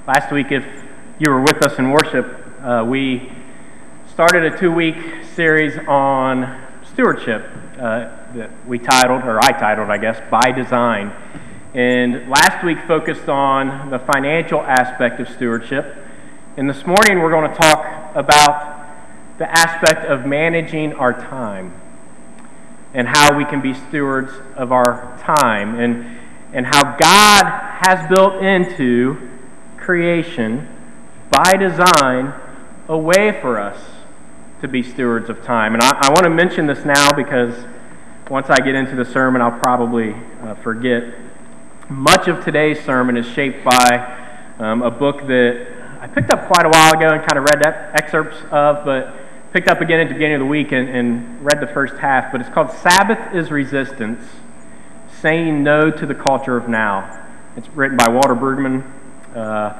Last week, if you were with us in worship, we started a 2-week series on stewardship that we titled, or I titled, I guess, By Design. And last week focused on the financial aspect of stewardship. And this morning we're going to talk about the aspect of managing our time and how we can be stewards of our time and how God has built into creation by design a way for us to be stewards of time. And I want to mention this now because once I get into the sermon, I'll probably forget. Much of today's sermon is shaped by a book that I picked up quite a while ago and kind of read excerpts of, but picked up again at the beginning of the week and read the first half. But it's called Sabbath is Resistance, Saying No to the Culture of Now. It's written by Walter Brueggemann. A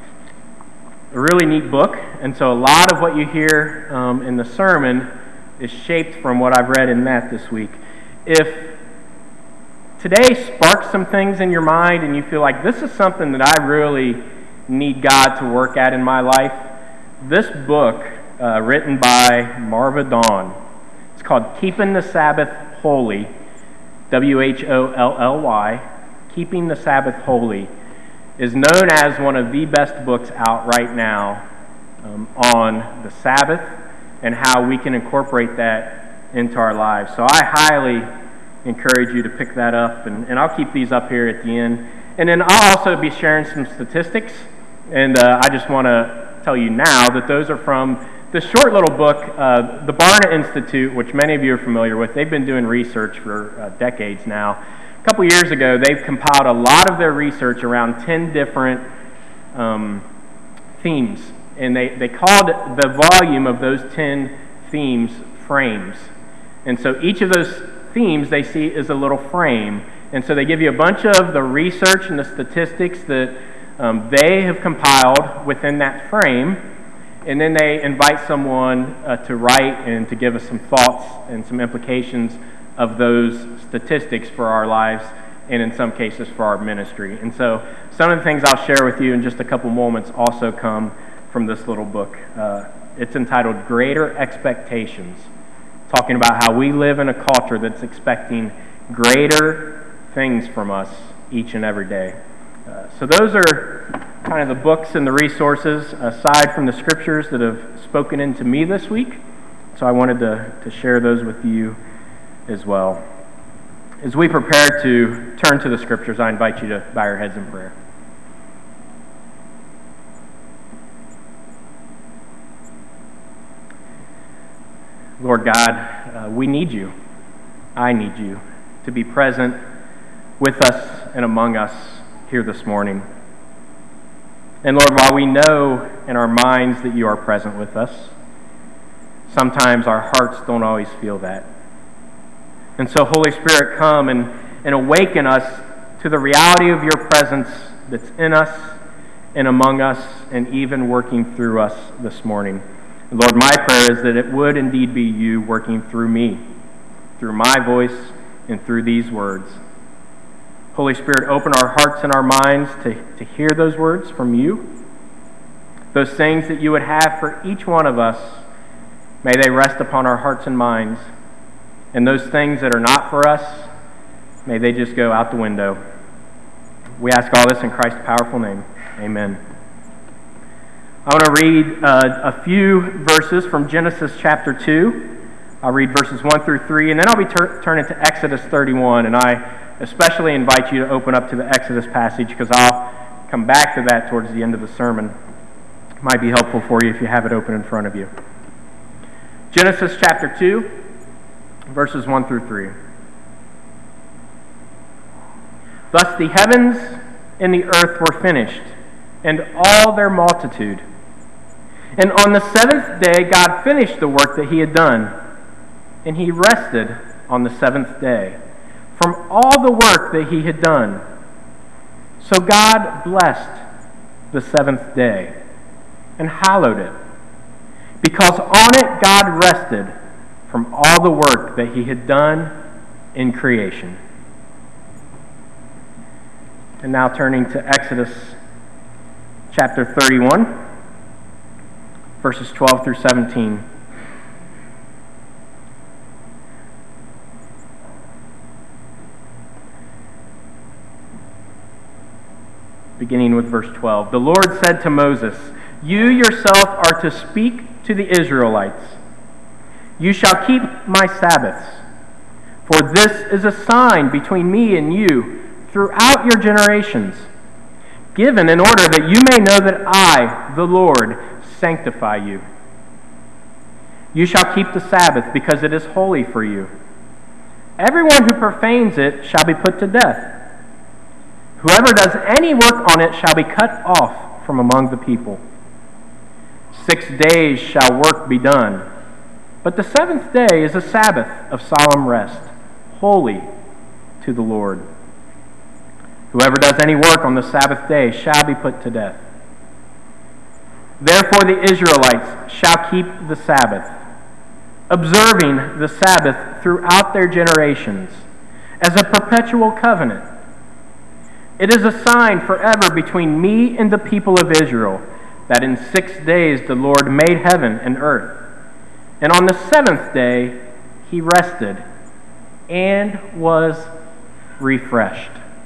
really neat book, and so a lot of what you hear in the sermon is shaped from what I've read in that this week. If today sparks some things in your mind and you feel like this is something that I really need God to work at in my life, this book, written by Marva Dawn, it's called Keeping the Sabbath Holy, W-H-O-L-L-Y, Keeping the Sabbath Holy, is known as one of the best books out right now on the Sabbath and how we can incorporate that into our lives. So I highly encourage you to pick that up, and I'll keep these up here at the end. And then I'll also be sharing some statistics, and I just want to tell you now that those are from this short little book, the Barna Institute, which many of you are familiar with. They've been doing research for decades now. A couple years ago, they've compiled a lot of their research around 10 different themes, and they called the volume of those 10 themes frames. And so each of those themes they see is a little frame, and so they give you a bunch of the research and the statistics that they have compiled within that frame, and then they invite someone to write and to give us some thoughts and some implications of those statistics for our lives, and in some cases for our ministry. And so some of the things I'll share with you in just a couple moments also come from this little book. It's entitled Greater Expectations, talking about how we live in a culture that's expecting greater things from us each and every day. So those are kind of the books and the resources aside from the scriptures that have spoken into me this week. So I wanted to share those with you as well. As we prepare to turn to the scriptures, I invite you to bow your heads in prayer. Lord God, we need you. I need you to be present with us and among us here this morning. And Lord, while we know in our minds that you are present with us, sometimes our hearts don't always feel that. And so, Holy Spirit, come and awaken us to the reality of your presence that's in us and among us and even working through us this morning. And Lord, my prayer is that it would indeed be you working through me, through my voice and through these words. Holy Spirit, open our hearts and our minds to hear those words from you. Those things that you would have for each one of us, may they rest upon our hearts and minds. And those things that are not for us, may they just go out the window. We ask all this in Christ's powerful name. Amen. I want to read a few verses from Genesis chapter 2. I'll read verses 1 through 3, and then I'll be turning to Exodus 31. And I especially invite you to open up to the Exodus passage because I'll come back to that towards the end of the sermon. It might be helpful for you if you have it open in front of you. Genesis chapter 2. Verses 1 through 3. Thus the heavens and the earth were finished, and all their multitude. And on the seventh day God finished the work that he had done, and he rested on the seventh day from all the work that he had done. So God blessed the seventh day and hallowed it, because on it God rested from all the work that he had done in creation. And now turning to Exodus chapter 31, verses 12 through 17. Beginning with verse 12. The Lord said to Moses, "You yourself are to speak to the Israelites. You shall keep my Sabbaths, for this is a sign between me and you throughout your generations, given in order that you may know that I, the Lord, sanctify you. You shall keep the Sabbath because it is holy for you. Everyone who profanes it shall be put to death. Whoever does any work on it shall be cut off from among the people. 6 days shall work be done, but the seventh day is a Sabbath of solemn rest, holy to the Lord. Whoever does any work on the Sabbath day shall be put to death. Therefore the Israelites shall keep the Sabbath, observing the Sabbath throughout their generations as a perpetual covenant. It is a sign forever between me and the people of Israel, that in 6 days the Lord made heaven and earth, and on the seventh day he rested and was refreshed."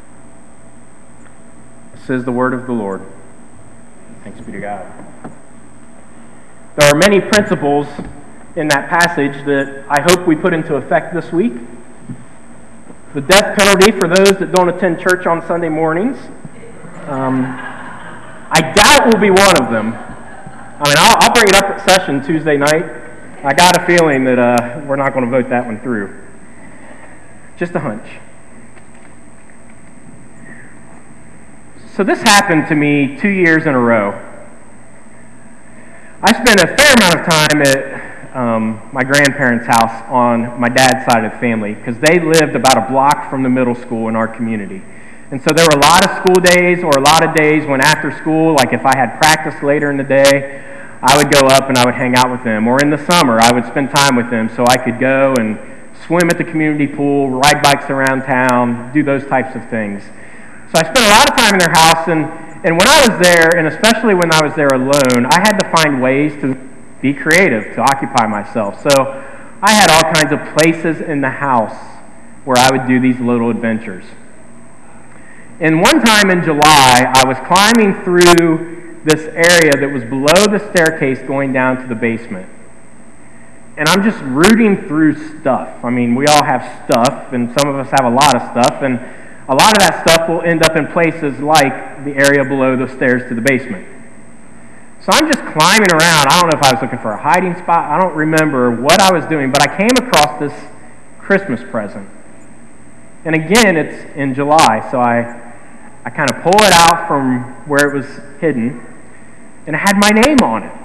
This is the word of the Lord. Thanks be to God. There are many principles in that passage that I hope we put into effect this week. The death penalty for those that don't attend church on Sunday mornings. I doubt will be one of them. I mean, I'll bring it up at session Tuesday night. I got a feeling that we're not going to vote that one through. Just a hunch. So this happened to me 2 years in a row. I spent a fair amount of time at my grandparents' house on my dad's side of the family because they lived about a block from the middle school in our community. And so there were a lot of school days or a lot of days when after school, like if I had practice later in the day, I would go up and I would hang out with them. Or in the summer, I would spend time with them so I could go and swim at the community pool, ride bikes around town, do those types of things. So I spent a lot of time in their house, and when I was there, and especially when I was there alone, I had to find ways to be creative, to occupy myself. So I had all kinds of places in the house where I would do these little adventures. And one time in July, I was climbing through this area that was below the staircase going down to the basement. And I'm just rooting through stuff. I mean, we all have stuff, and some of us have a lot of stuff, and a lot of that stuff will end up in places like the area below the stairs to the basement. So I'm just climbing around. I don't know if I was looking for a hiding spot. I don't remember what I was doing, but I came across this Christmas present. And again, it's in July, so I kind of pull it out from where it was hidden, and it had my name on it.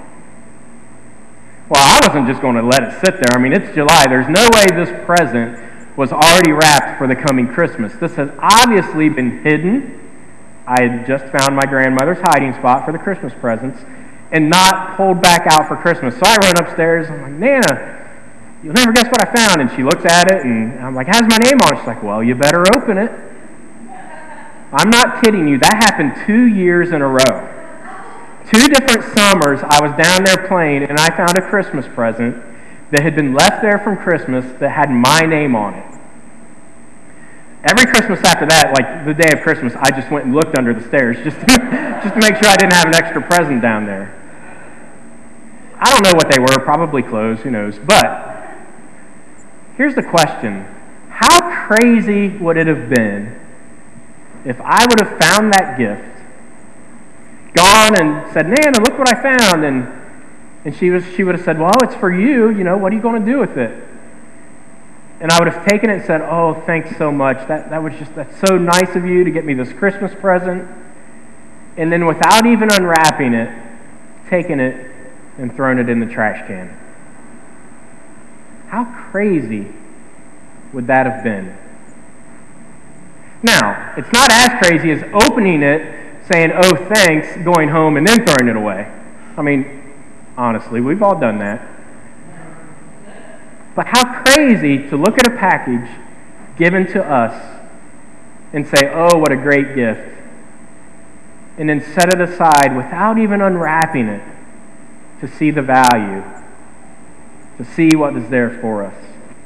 Well, I wasn't just going to let it sit there. I mean, it's July. There's no way this present was already wrapped for the coming Christmas. This has obviously been hidden. I had just found my grandmother's hiding spot for the Christmas presents and not pulled back out for Christmas. So I run upstairs. I'm like, "Nana, you'll never guess what I found." And she looks at it, and I'm like, "Has my name on it?" She's like, "Well, you better open it." I'm not kidding you. That happened 2 years in a row. 2 different summers, I was down there playing, and I found a Christmas present that had been left there from Christmas that had my name on it. Every Christmas after that, like the day of Christmas, I just went and looked under the stairs just to make sure I didn't have an extra present down there. I don't know what they were, probably clothes, who knows. But here's the question. How crazy would it have been if I would have found that gift, gone and said, "Nana, look what I found," and she would have said, "Well, it's for you, what are you going to do with it?" And I would have taken it and said, "Oh, thanks so much. That's so nice of you to get me this Christmas present." And then without even unwrapping it, taken it and thrown it in the trash can. How crazy would that have been? Now, it's not as crazy as opening it, saying, "Oh, thanks," going home and then throwing it away. I mean, honestly, we've all done that. But how crazy to look at a package given to us and say, "Oh, what a great gift." and then set it aside without even unwrapping it to see the value, to see what is there for us.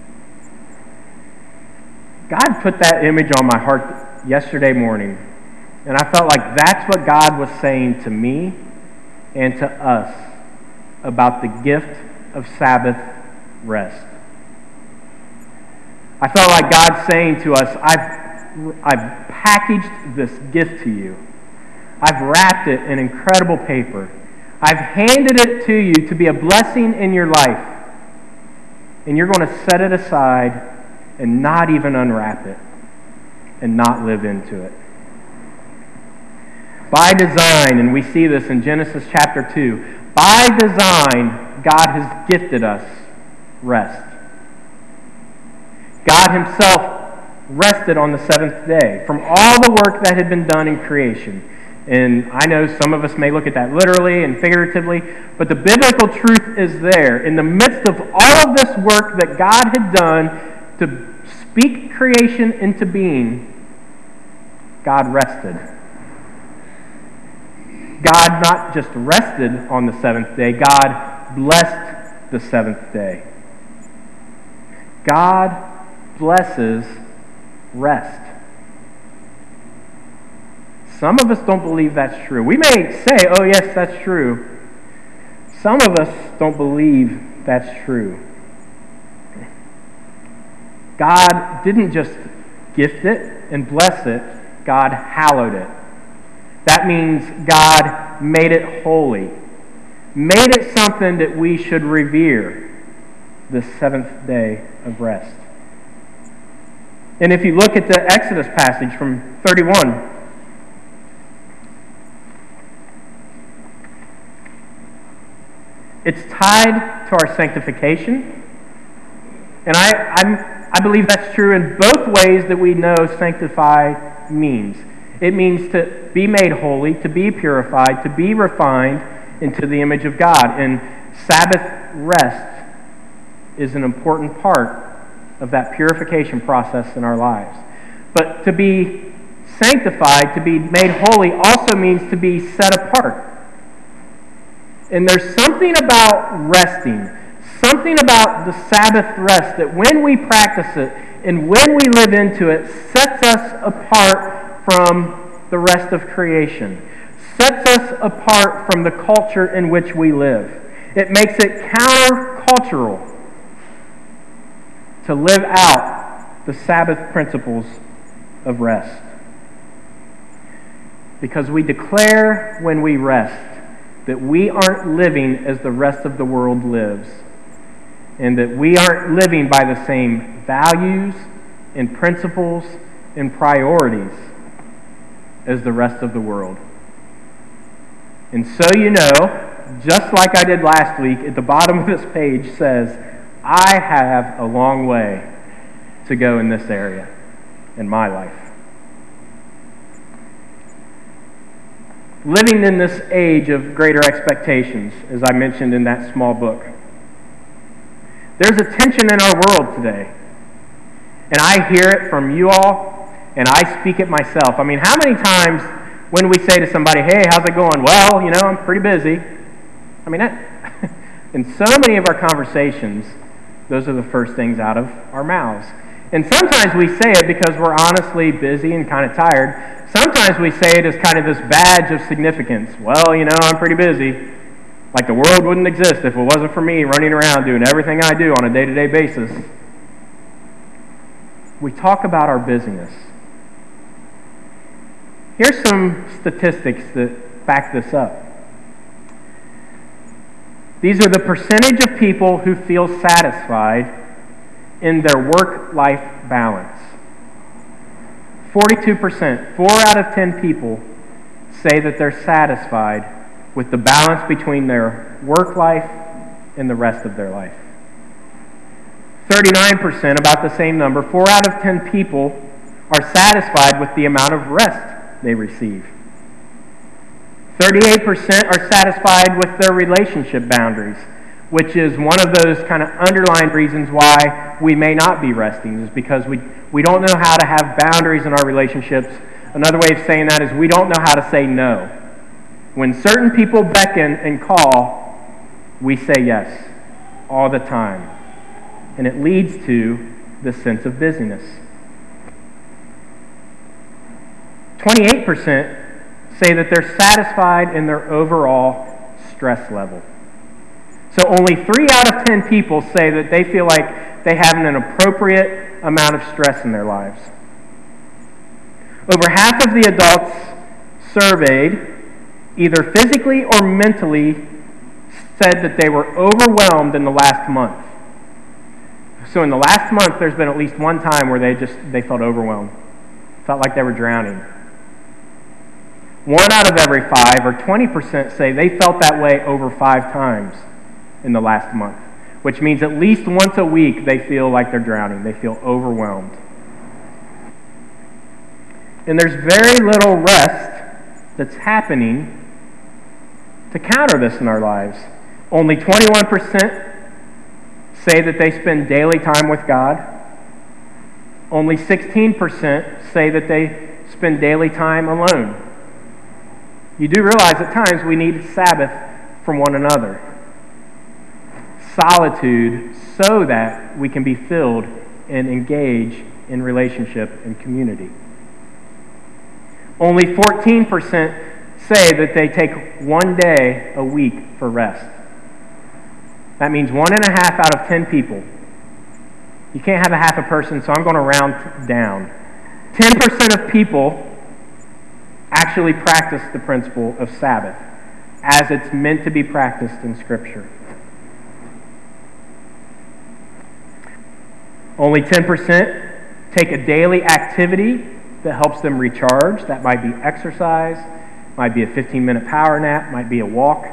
God put that image on my heart yesterday morning, and I felt like that's what God was saying to me and to us about the gift of Sabbath rest. I felt like God saying to us, I've packaged this gift to you. I've wrapped it in incredible paper. I've handed it to you to be a blessing in your life. And you're going to set it aside and not even unwrap it and not live into it. By design, and we see this in Genesis chapter 2, by design, God has gifted us rest. God himself rested on the seventh day from all the work that had been done in creation. And I know some of us may look at that literally and figuratively, but the biblical truth is there. In the midst of all of this work that God had done to speak creation into being, God rested. God not just rested on the seventh day, God blessed the seventh day. God blesses rest. Some of us don't believe that's true. We may say, oh yes, that's true. Some of us don't believe that's true. God didn't just gift it and bless it, God hallowed it. That means God made it holy, made it something that we should revere, the seventh day of rest. And if you look at the Exodus passage from 31, it's tied to our sanctification. And I believe that's true in both ways that we know sanctify means. It means to be made holy, to be purified, to be refined into the image of God. And Sabbath rest is an important part of that purification process in our lives. But to be sanctified, to be made holy, also means to be set apart. And there's something about resting, something about the Sabbath rest that when we practice it and when we live into it, sets us apart from the rest of creation, sets us apart from the culture in which we live. It makes it countercultural to live out the Sabbath principles of rest. Because we declare when we rest that we aren't living as the rest of the world lives, and that we aren't living by the same values and principles and priorities as the rest of the world. And so you know, just like I did last week, at the bottom of this page says, I have a long way to go in this area in my life. Living in this age of greater expectations, as I mentioned in that small book. There's a tension in our world today. And I hear it from you all, and I speak it myself. I mean, how many times when we say to somebody, hey, how's it going? Well, you know, I'm pretty busy. I mean, in so many of our conversations, those are the first things out of our mouths. And sometimes we say it because we're honestly busy and kind of tired. Sometimes we say it as kind of this badge of significance. Well, you know, I'm pretty busy. Like the world wouldn't exist if it wasn't for me running around doing everything I do on a day-to-day basis. We talk about our busyness. Here's some statistics that back this up. These are the percentage of people who feel satisfied in their work-life balance. 42%, 4 out of 10 people say that they're satisfied with the balance between their work life and the rest of their life. 39%, about the same number, 4 out of 10 people are satisfied with the amount of rest they receive. 38% are satisfied with their relationship boundaries, which is one of those kind of underlying reasons why we may not be resting, is because we don't know how to have boundaries in our relationships. Another way of saying that is we don't know how to say no. When certain people beckon and call, we say yes all the time. And it leads to this sense of busyness. 28% say that they're satisfied in their overall stress level. So only 3 out of 10 people say that they feel like they have an appropriate amount of stress in their lives. Over half of the adults surveyed, either physically or mentally, said that they were overwhelmed in the last month. So in the last month, there's been at least one time where they felt overwhelmed, felt like they were drowning. 1 out of every 5, or 20%, say they felt that way over 5 times in the last month, which means at least once a week they feel like they're drowning. They feel overwhelmed. And there's very little rest that's happening to counter this in our lives. Only 21% say that they spend daily time with God. Only 16% say that they spend daily time alone. You do realize at times we need Sabbath from one another. Solitude so that we can be filled and engage in relationship and community. Only 14% say that they take 1 day a week for rest. That means 1.5 out of 10 people. You can't have a half a person, so I'm going to round down. 10% of people actually practice the principle of Sabbath as it's meant to be practiced in Scripture. Only 10% take a daily activity that helps them recharge. That might be exercise, might be a 15-minute power nap, might be a walk.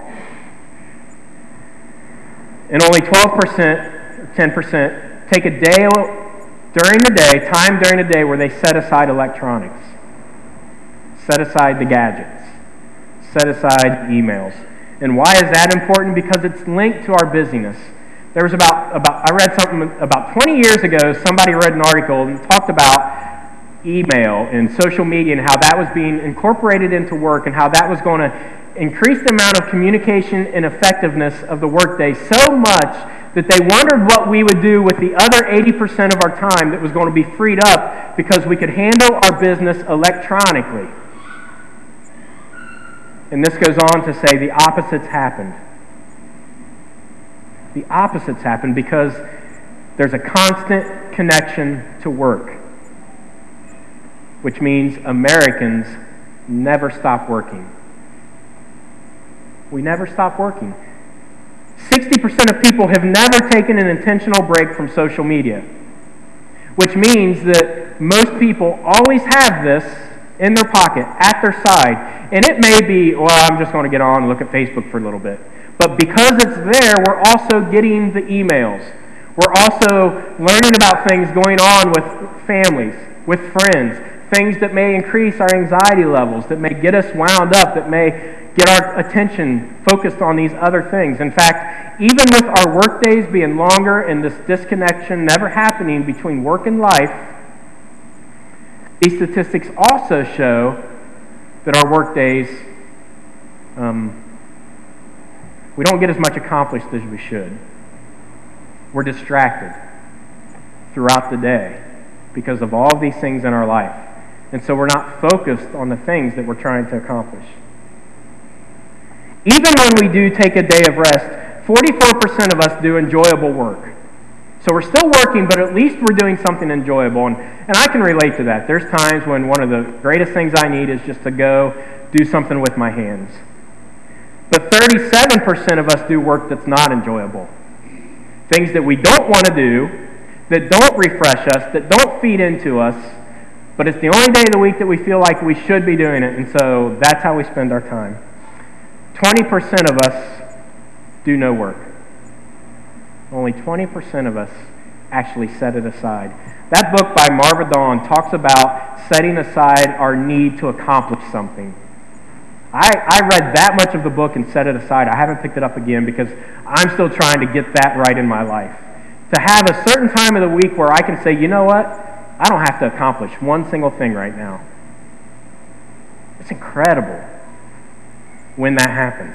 And only 12%, 10%, take a day during the day, time during the day where they set aside electronics, set aside the gadgets, set aside emails. And why is that important? Because it's linked to our busyness. There was I read something about 20 years ago, somebody read an article and talked about email and social media and how that was being incorporated into work and how that was going to increase the amount of communication and effectiveness of the workday so much that they wondered what we would do with the other 80% of our time that was going to be freed up because we could handle our business electronically. And this goes on to say the opposites happened. The opposites happened because there's a constant connection to work, which means Americans never stop working. We never stop working. 60% of people have never taken an intentional break from social media, which means that most people always have this in their pocket, at their side. And it may be, well, I'm just going to get on and look at Facebook for a little bit. But because it's there, we're also getting the emails. We're also learning about things going on with families, with friends, things that may increase our anxiety levels, that may get us wound up, that may get our attention focused on these other things. In fact, even with our work days being longer and this disconnection never happening between work and life, these statistics also show that our work days, we don't get as much accomplished as we should. We're distracted throughout the day because of all of these things in our life. And so we're not focused on the things that we're trying to accomplish. Even when we do take a day of rest, 44% of us do enjoyable work. So we're still working, but at least we're doing something enjoyable. And I can relate to that. There's times when one of the greatest things I need is just to go do something with my hands. But 37% of us do work that's not enjoyable. Things that we don't want to do, that don't refresh us, that don't feed into us, but it's the only day of the week that we feel like we should be doing it, and so that's how we spend our time. 20% of us do no work. Only 20% of us actually set it aside. That book by Marva Dawn talks about setting aside our need to accomplish something. I read that much of the book and set it aside. I haven't picked it up again because I'm still trying to get that right in my life. To have a certain time of the week where I can say, you know what? I don't have to accomplish one single thing right now. It's incredible. when that happens.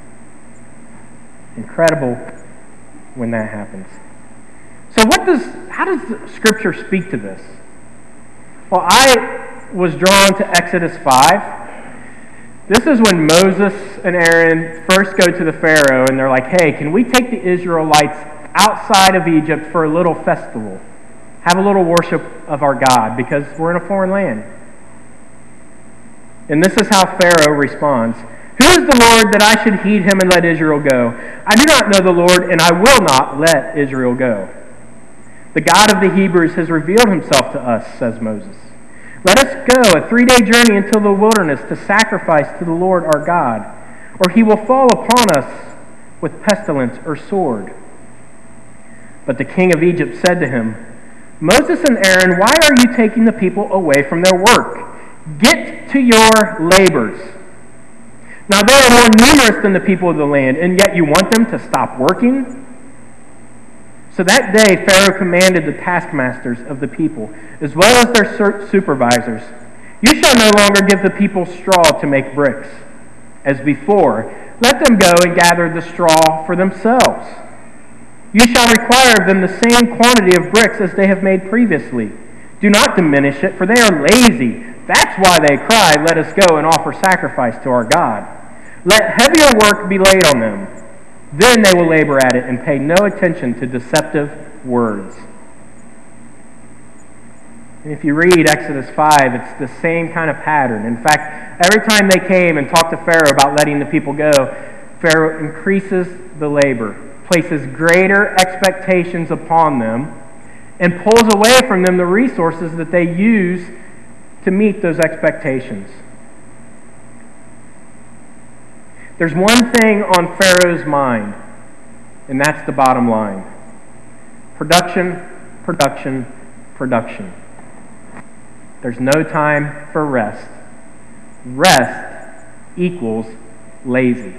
Incredible when that happens. So how does Scripture speak to this? Well, I was drawn to Exodus 5. This is when Moses and Aaron first go to the Pharaoh and they're like, hey, can we take the Israelites outside of Egypt for a little festival? Have a little worship of our God because we're in a foreign land. And this is how Pharaoh responds. Who is the Lord that I should heed him and let Israel go? I do not know the Lord, and I will not let Israel go. The God of the Hebrews has revealed himself to us, says Moses. Let us go a 3-day journey into the wilderness to sacrifice to the Lord our God, or he will fall upon us with pestilence or sword. But the king of Egypt said to him, Moses and Aaron, why are you taking the people away from their work? Get to your labors. Now they are more numerous than the people of the land, and yet you want them to stop working? So that day Pharaoh commanded the taskmasters of the people, as well as their supervisors, you shall no longer give the people straw to make bricks. As before, let them go and gather the straw for themselves. You shall require of them the same quantity of bricks as they have made previously. Do not diminish it, for they are lazy. That's why they cry, let us go and offer sacrifice to our God. Let heavier work be laid on them. Then they will labor at it and pay no attention to deceptive words. And if you read Exodus 5, it's the same kind of pattern. In fact, every time they came and talked to Pharaoh about letting the people go, Pharaoh increases the labor, places greater expectations upon them, and pulls away from them the resources that they use to meet those expectations. There's one thing on Pharaoh's mind, and that's the bottom line. Production, production, production. There's no time for rest. Rest equals lazy.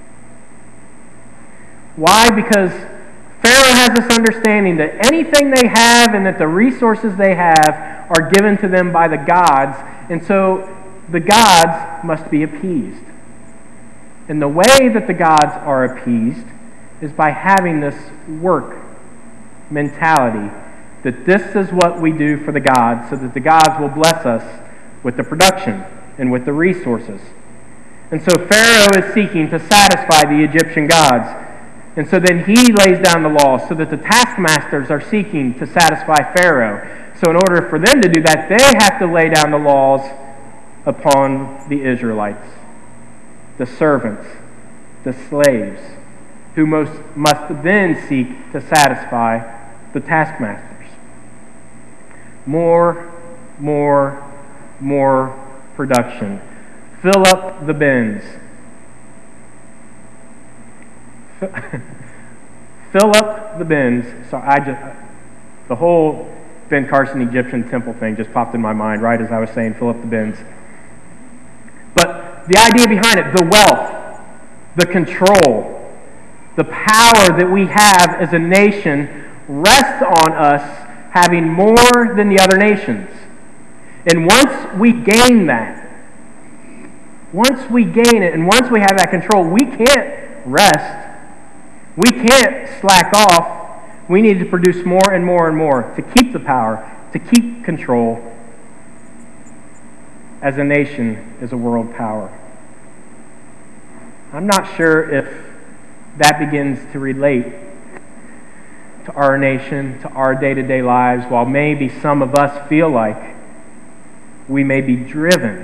Why? Because Pharaoh has this understanding that anything they have and that the resources they have are given to them by the gods, and so the gods must be appeased. And the way that the gods are appeased is by having this work mentality, that this is what we do for the gods, so that the gods will bless us with the production and with the resources. And so Pharaoh is seeking to satisfy the Egyptian gods. And so then he lays down the law so that the taskmasters are seeking to satisfy Pharaoh. So in order for them to do that, they have to lay down the laws upon the Israelites, the servants, the slaves, who must then seek to satisfy the taskmasters. More production. Fill up the bins. Fill up the bins. So the whole Ben Carson Egyptian temple thing just popped in my mind right as I was saying fill up the bins. But the idea behind it, the wealth, the control, the power that we have as a nation rests on us having more than the other nations. And once we gain that, once we gain it, and once we have that control, we can't rest. We can't slack off. We need to produce more and more and more to keep the power, to keep control as a nation, as a world power. I'm not sure if that begins to relate to our nation, to our day-to-day lives, while maybe some of us feel like we may be driven.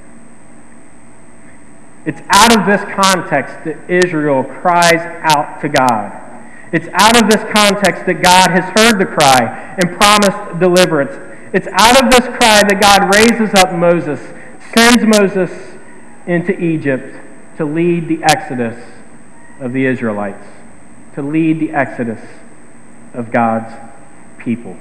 It's out of this context that Israel cries out to God. It's out of this context that God has heard the cry and promised deliverance. It's out of this cry that God raises up Moses, sends Moses into Egypt to lead the exodus of the Israelites, to lead the exodus of God's people.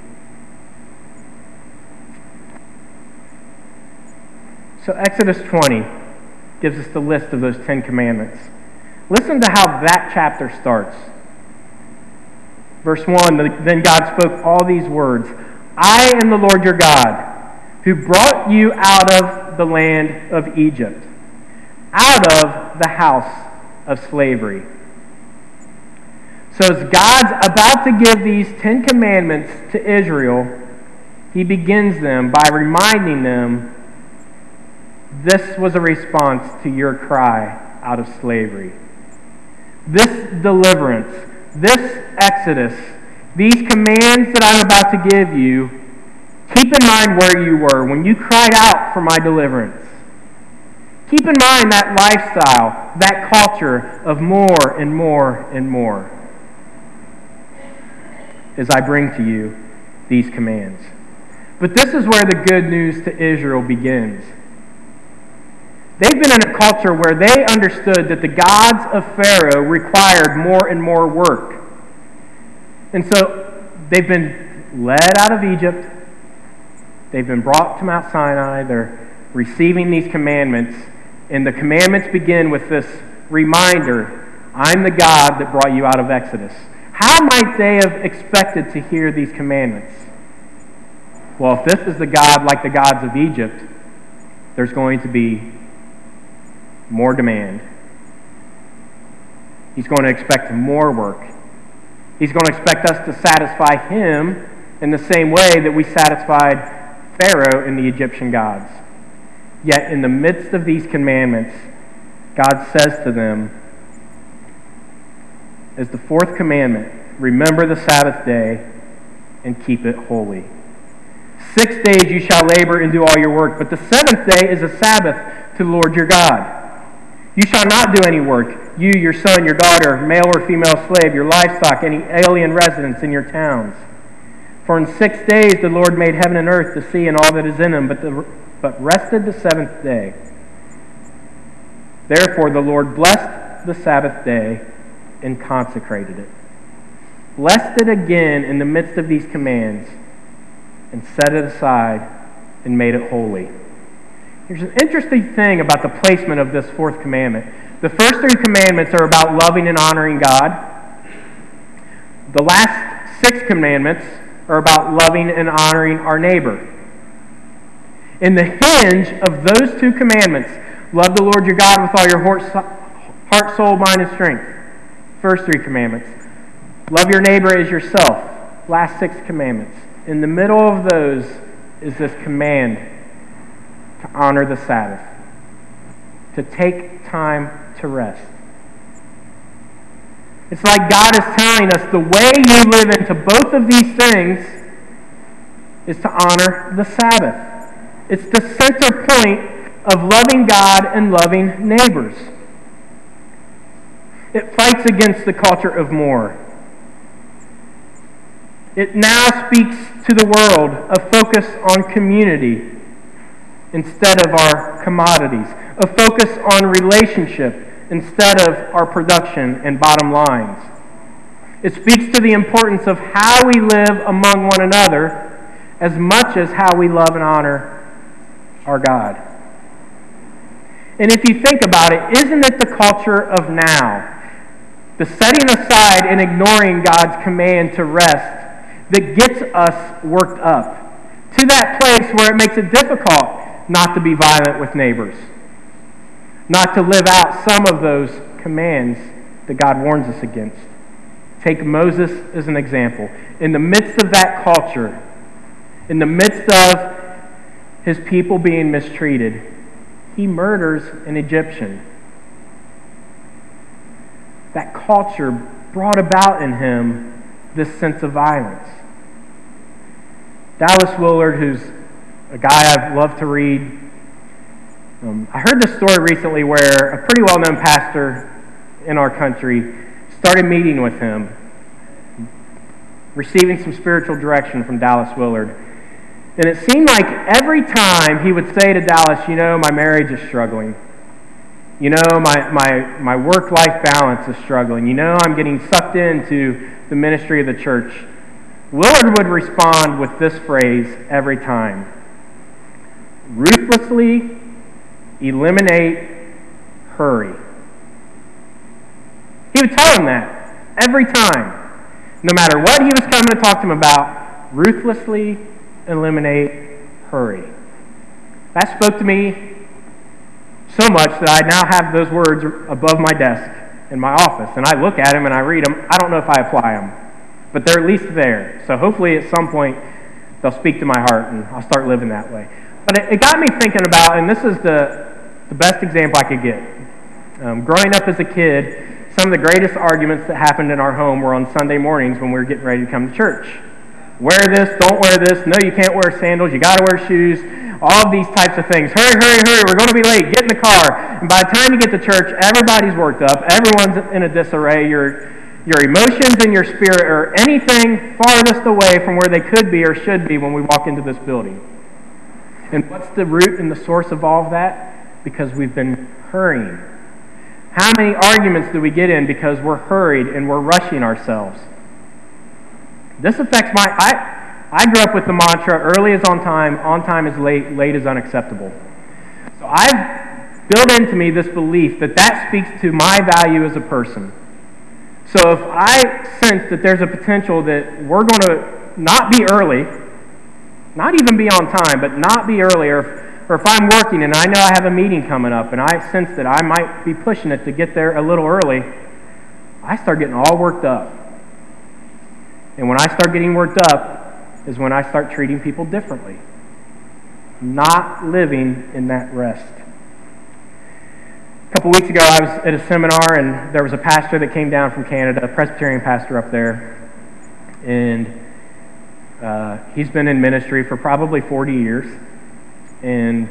So Exodus 20 gives us the list of those 10 commandments. Listen to how that chapter starts. Verse 1, then God spoke all these words, I am the Lord your God, who brought you out of the land of Egypt, out of the house of slavery. So as God's about to give these 10 commandments to Israel, he begins them by reminding them this was a response to your cry out of slavery. This deliverance, this exodus, these commands that I'm about to give you, keep in mind where you were when you cried out for my deliverance. Keep in mind that lifestyle, that culture of more and more and more as I bring to you these commands. But this is where the good news to Israel begins. They've been in a culture where they understood that the gods of Pharaoh required more and more work. And so they've been led out of Egypt. They've been brought to Mount Sinai. They're receiving these commandments. And the commandments begin with this reminder, I'm the God that brought you out of Exodus. How might they have expected to hear these commandments? Well, if this is the God like the gods of Egypt, there's going to be more demand. He's going to expect more work. He's going to expect us to satisfy him in the same way that we satisfied Pharaoh and the Egyptian gods. Yet in the midst of these commandments, God says to them, as the fourth commandment, remember the Sabbath day and keep it holy. 6 days you shall labor and do all your work, but the seventh day is a Sabbath to the Lord your God. You shall not do any work, you, your son, your daughter, male or female slave, your livestock, any alien residents in your towns. For in 6 days the Lord made heaven and earth, the sea, and all that is in them, but rested the seventh day. Therefore the Lord blessed the Sabbath day and consecrated it. Blessed it again in the midst of these commands, and set it aside and made it holy. There's an interesting thing about the placement of this fourth commandment. The first three commandments are about loving and honoring God. The last 6 commandments are about loving and honoring our neighbor. In the hinge of those 2 commandments, love the Lord your God with all your heart, soul, mind, and strength. First 3 commandments. Love your neighbor as yourself. Last 6 commandments. In the middle of those is this command to honor the Sabbath, to take time to rest. It's like God is telling us the way you live into both of these things is to honor the Sabbath. It's the center point of loving God and loving neighbors. It fights against the culture of more. It now speaks to the world a focus on community instead of our commodities, a focus on relationship instead of our production and bottom lines. It speaks to the importance of how we live among one another as much as how we love and honor our God. And if you think about it, isn't it the culture of now, the setting aside and ignoring God's command to rest, that gets us worked up to that place where it makes it difficult not to be violent with neighbors, not to live out some of those commands that God warns us against? Take Moses as an example. In the midst of that culture, in the midst of his people being mistreated, he murders an Egyptian. That culture brought about in him this sense of violence. Dallas Willard, who's a guy I've loved to read, I heard this story recently where a pretty well-known pastor in our country started meeting with him, receiving some spiritual direction from Dallas Willard. And it seemed like every time he would say to Dallas, you know, my marriage is struggling. You know, my work-life balance is struggling. You know, I'm getting sucked into the ministry of the church. Willard would respond with this phrase every time: ruthlessly eliminate, hurry. He would tell him that every time. No matter what he was coming to talk to him about, ruthlessly eliminate, hurry. That spoke to me So much that I now have those words above my desk in my office, and I look at them and I read them. I don't know if I apply them, but they're at least there. So hopefully at some point they'll speak to my heart and I'll start living that way. But it got me thinking about, and this is the best example I could get. Growing up as a kid, some of the greatest arguments that happened in our home were on Sunday mornings when we were getting ready to come to church. Wear this, don't wear this, no, you can't wear sandals, you got to wear shoes, all of these types of things. Hurry, hurry, hurry, we're going to be late, get in the car. And by the time you get to church, everybody's worked up, everyone's in a disarray, your emotions and your spirit are anything farthest away from where they could be or should be when we walk into this building. And what's the root and the source of all of that? Because we've been hurrying. How many arguments do we get in because we're hurried and we're rushing ourselves? This affects I grew up with the mantra, early is on time is late is unacceptable. So I've built into me this belief that speaks to my value as a person. So if I sense that there's a potential that we're going to not be early, not even be on time, but not be early, or if I'm working and I know I have a meeting coming up and I sense that I might be pushing it to get there a little early, I start getting all worked up. And when I start getting worked up is when I start treating people differently, not living in that rest. A couple weeks ago, I was at a seminar, and there was a pastor that came down from Canada, a Presbyterian pastor up there, and he's been in ministry for probably 40 years, and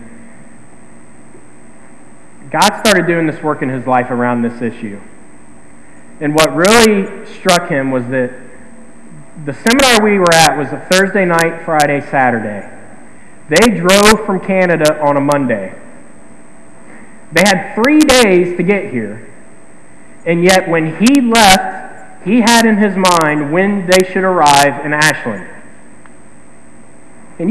God started doing this work in his life around this issue. And what really struck him was that the seminar we were at was a Thursday night, Friday, Saturday. They drove from Canada on a Monday. They had 3 days to get here. And yet when he left, he had in his mind when they should arrive in Ashland. And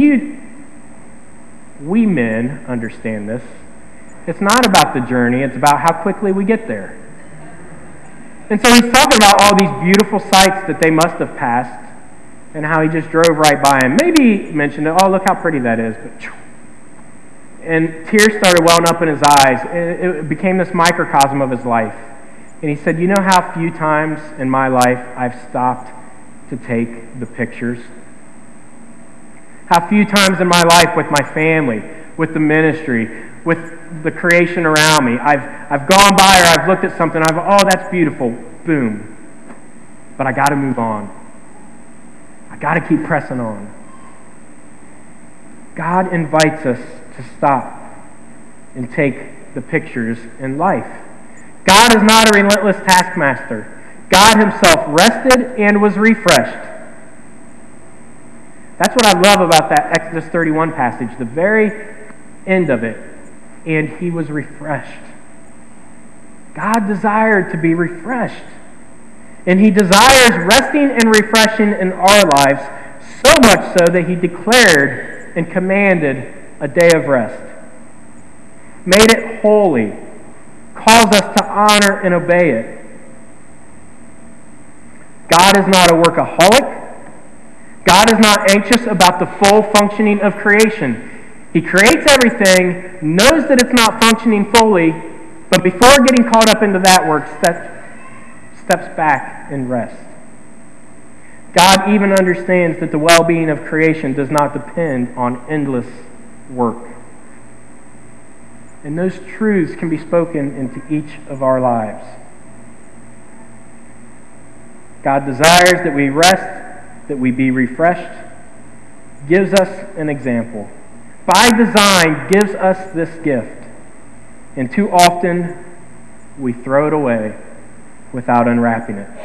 we men understand this. It's not about the journey, it's about how quickly we get there. And so he's talking about all these beautiful sights that they must have passed and how he just drove right by them. Maybe he mentioned it, oh, look how pretty that is. And tears started welling up in his eyes. It became this microcosm of his life. And he said, you know how few times in my life I've stopped to take the pictures? How few times in my life with my family, with the ministry, with the creation around me, I've gone by or I've looked at something, oh, that's beautiful, boom. But I got to move on. I got to keep pressing on. God invites us to stop and take the pictures in life. God is not a relentless taskmaster. God himself rested and was refreshed. That's what I love about that Exodus 31 passage, the very end of it. And he was refreshed. God desired to be refreshed. And he desires resting and refreshing in our lives, so much so that he declared and commanded a day of rest. Made it holy. Calls us to honor and obey it. God is not a workaholic. God is not anxious about the full functioning of creation. He creates everything, knows that it's not functioning fully, but before getting caught up into that work, steps back and rests. God even understands that the well-being of creation does not depend on endless work. And those truths can be spoken into each of our lives. God desires that we rest, that we be refreshed, gives us an example. By design, gives us this gift. And too often, we throw it away without unwrapping it.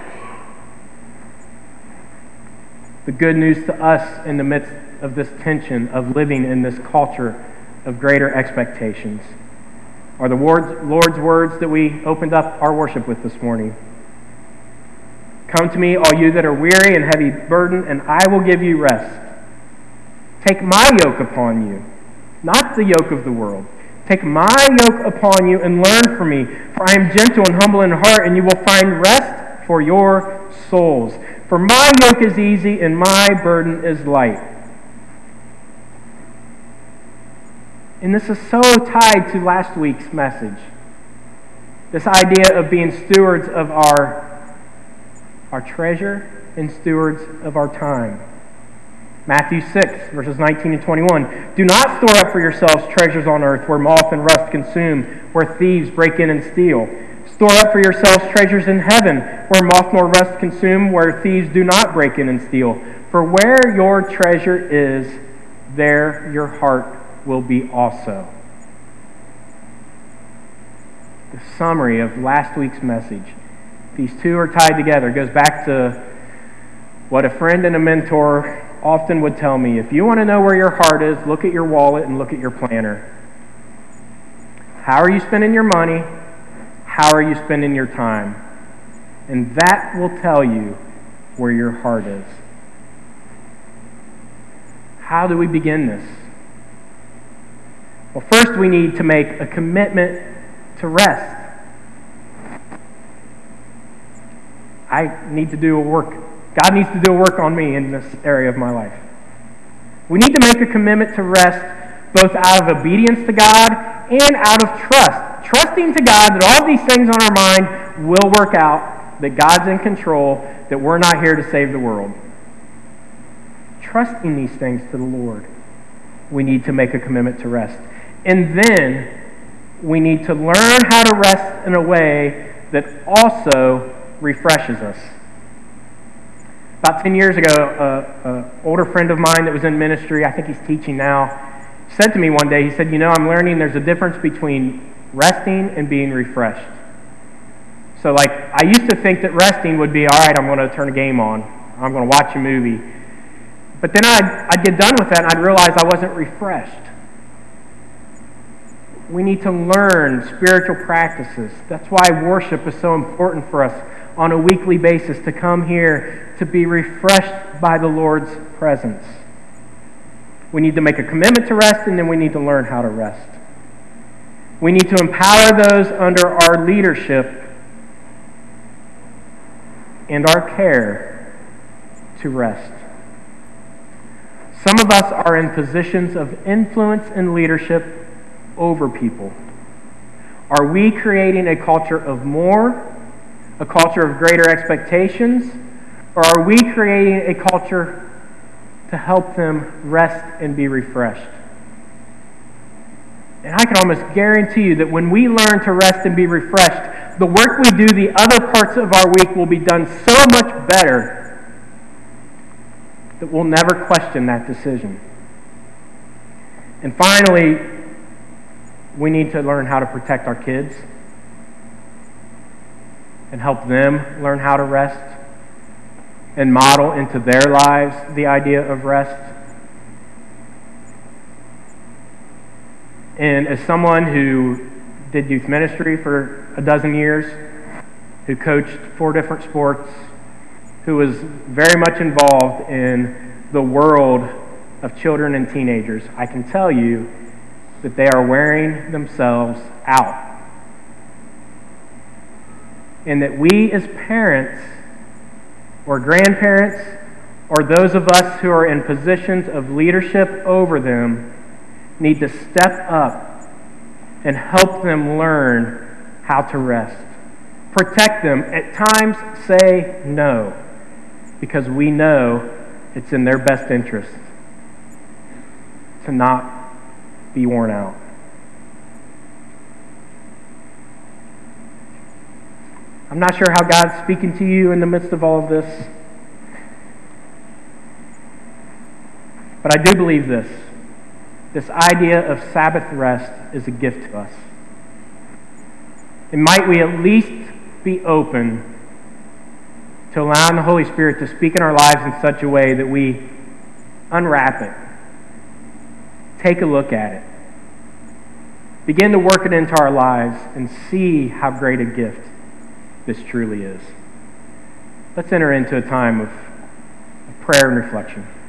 The good news to us in the midst of this tension of living in this culture of greater expectations are the Lord's words that we opened up our worship with this morning. Come to me, all you that are weary and heavy burdened, and I will give you rest. Take my yoke upon you, not the yoke of the world. Take my yoke upon you and learn from me, for I am gentle and humble in heart, and you will find rest for your souls. For my yoke is easy and my burden is light. And this is so tied to last week's message. This idea of being stewards of our treasure and stewards of our time. Matthew 6, verses 19 and 21. Do not store up for yourselves treasures on earth where moth and rust consume, where thieves break in and steal. Store up for yourselves treasures in heaven where moth nor rust consume, where thieves do not break in and steal. For where your treasure is, there your heart will be also. The summary of last week's message. These two are tied together. It goes back to what a friend and a mentor often would tell me. If you want to know where your heart is, look at your wallet and look at your planner. How are you spending your money? How are you spending your time? And that will tell you where your heart is. How do we begin this? Well, first we need to make a commitment to rest. I need to do a work. God needs to do a work on me in this area of my life. We need to make a commitment to rest both out of obedience to God and out of trust. Trusting to God that all these things on our mind will work out, that God's in control, that we're not here to save the world. Trusting these things to the Lord, we need to make a commitment to rest. And then we need to learn how to rest in a way that also refreshes us. About 10 years ago, an older friend of mine that was in ministry, I think he's teaching now, said to me one day, he said, I'm learning there's a difference between resting and being refreshed. So I used to think that resting would be, all right, I'm going to turn a game on. I'm going to watch a movie. But then I'd get done with that and I'd realize I wasn't refreshed. We need to learn spiritual practices. That's why worship is so important for us on a weekly basis, to come here to be refreshed by the Lord's presence. We need to make a commitment to rest, and then we need to learn how to rest. We need to empower those under our leadership and our care to rest. Some of us are in positions of influence and leadership over people. Are we creating a culture of more, a culture of greater expectations, or are we creating a culture to help them rest and be refreshed? And I can almost guarantee you that when we learn to rest and be refreshed, the work we do the other parts of our week will be done so much better that we'll never question that decision. And finally, we need to learn how to protect our kids and help them learn how to rest and model into their lives the idea of rest. And as someone who did youth ministry for a dozen years, who coached 4 different sports, who was very much involved in the world of children and teenagers, I can tell you that they are wearing themselves out. And that we as parents or grandparents or those of us who are in positions of leadership over them need to step up and help them learn how to rest. Protect them. At times, say no, because we know it's in their best interest to not be worn out. I'm not sure how God's speaking to you in the midst of all of this, but I do believe this. This idea of Sabbath rest is a gift to us. And might we at least be open to allowing the Holy Spirit to speak in our lives in such a way that we unwrap it, take a look at it, begin to work it into our lives, and see how great a gift this truly is. Let's enter into a time of prayer and reflection.